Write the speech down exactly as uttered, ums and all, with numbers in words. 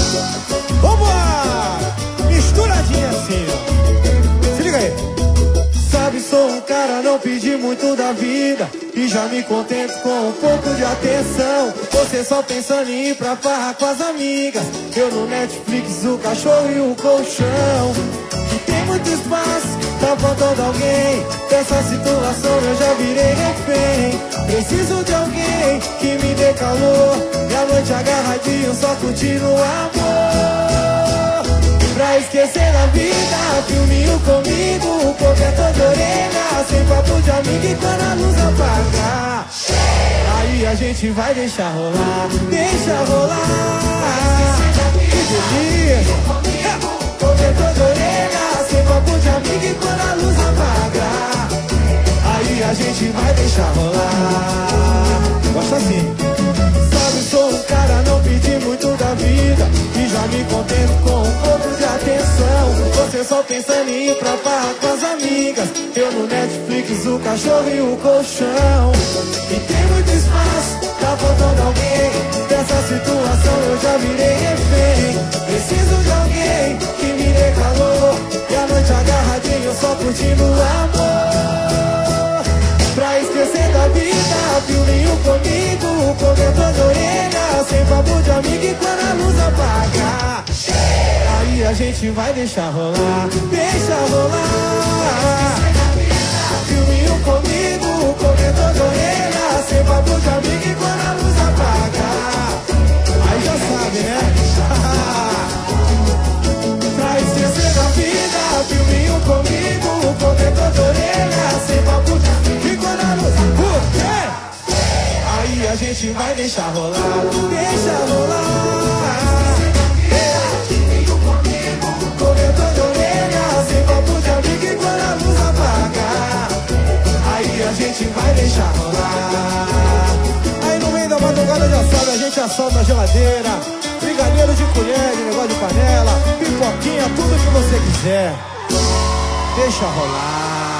Vambora! Misturadinha assim, ó. Se liga aí. Sabe, sou um cara, não pedi muito da vida e já me contento com um pouco de atenção. Você só pensando em ir pra farra com as amigas, eu no Netflix, o cachorro e o colchão. E tem muito espaço, tá faltando alguém. Dessa situação eu já virei refém. Preciso de alguém que me dê calor e a noite agarradinho só curtindo o amor. Pra esquecer da vida, filminho comigo, cobertor de orelha, sem papo de amigo e quando a luz apagar, aí a gente vai deixar rolar, deixa rolar. Que delícia! Cobertor de orelha, sem papo de amigo e quando a luz apagar, aí a gente vai deixar rolar. Gosta assim. Sabe, sou um cara, não pedi muito da vida e já me contento com um pouco de atenção. Você só pensando em ir pra farra com as amigas, eu no Netflix, o cachorro e o colchão. E tem muito espaço, tá faltando alguém. Dessa situação eu já virei refém. Preciso de alguém que me dê calor e a noite agarradinho só curtindo o amor. Pra esquecer da vida, filminho comigo, cobertor de orelha, sem papo de amigo e quando a luz apagar, aí a gente vai deixar rolar, deixa rolar. Filminho comigo, cobertor de orelha, sem papo de amigo e quando a luz apagar, aí já sabe, né? Pra esquecer da vida, filminho comigo, cobertor de orelha, sem papo de amigo e quando a luz apagar, aí a gente vai deixar rolar, deixa rolar. Cobertor de orelha, sem papo de amigo e quando a luz apagar, aí a gente vai deixar rolar. Aí no meio da madrugada já sabe, a gente assalta a geladeira, brigadeiro de colher, de negócio de panela, pipoquinha, tudo que você quiser. Deixa rolar.